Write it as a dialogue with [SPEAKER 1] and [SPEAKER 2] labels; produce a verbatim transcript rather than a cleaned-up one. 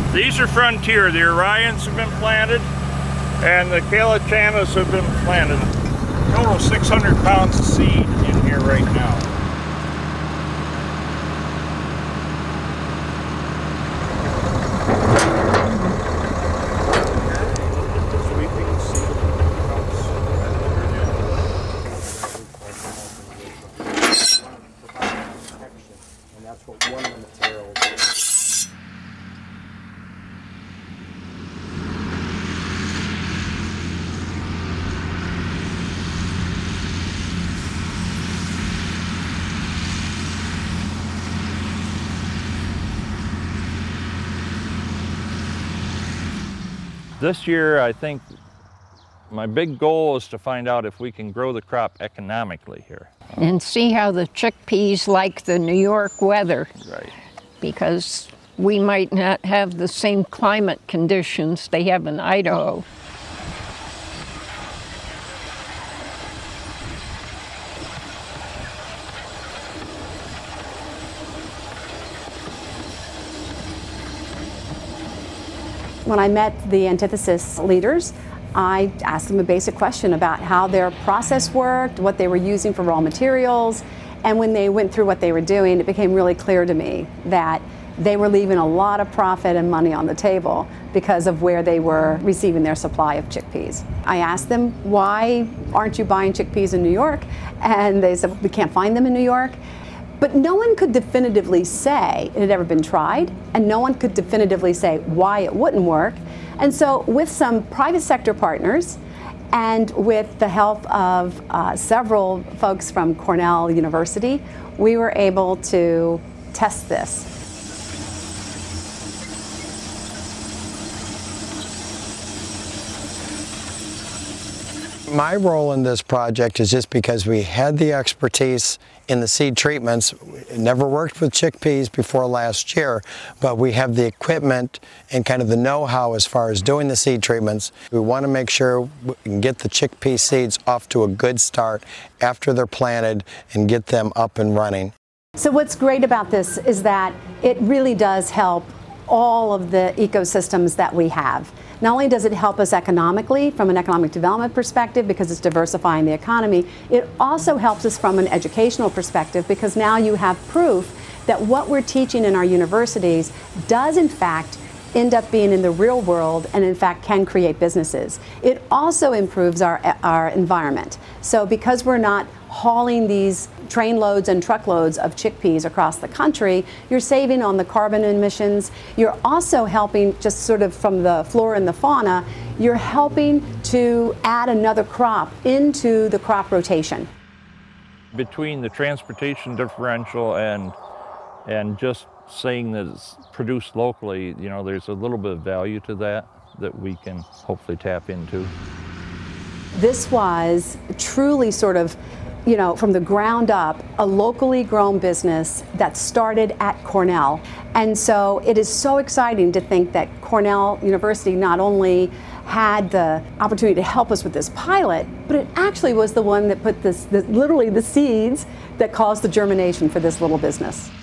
[SPEAKER 1] These are Frontier. The Orions have been planted, and the Calachanas have been planted. Total six hundred pounds of seed in here right now.
[SPEAKER 2] And that's what one of the materials is.
[SPEAKER 1] This year, I think my big goal is to find out if we can grow the crop economically here.
[SPEAKER 3] And see how the chickpeas like the New York weather.
[SPEAKER 1] Right.
[SPEAKER 3] Because we might not have the same climate conditions they have in Idaho.
[SPEAKER 4] When I met the Antithesis leaders, I asked them a basic question about how their process worked, what they were using for raw materials, and when they went through what they were doing, it became really clear to me that they were leaving a lot of profit and money on the table because of where they were receiving their supply of chickpeas. I asked them, why aren't you buying chickpeas in New York? And they said, we can't find them in New York. But no one could definitively say it had ever been tried, and no one could definitively say why it wouldn't work. And so with some private sector partners and with the help of uh, several folks from Cornell University, we were able to test this.
[SPEAKER 2] My role in this project is just because we had the expertise in the seed treatments. Never worked with chickpeas before last year, but we have the equipment and kind of the know-how as far as doing the seed treatments. We want to make sure we can get the chickpea seeds off to a good start after they're planted and get them up and running.
[SPEAKER 4] So what's great about this is that it really does help all of the ecosystems that we have. Not only does it help us economically from an economic development perspective because it's diversifying the economy, it also helps us from an educational perspective because now you have proof that what we're teaching in our universities does in fact end up being in the real world and in fact can create businesses. It also improves our, our environment. So because we're not hauling these train loads and truckloads of chickpeas across the country, you're saving on the carbon emissions. You're also helping, just sort of from the flora and the fauna, you're helping to add another crop into the crop rotation.
[SPEAKER 1] Between the transportation differential and and just saying that it's produced locally, you know, there's a little bit of value to that that we can hopefully tap into.
[SPEAKER 4] This was truly sort of, you know, from the ground up, a locally grown business that started at Cornell. And so it is so exciting to think that Cornell University not only had the opportunity to help us with this pilot, but it actually was the one that put this, the, literally the seeds that caused the germination for this little business.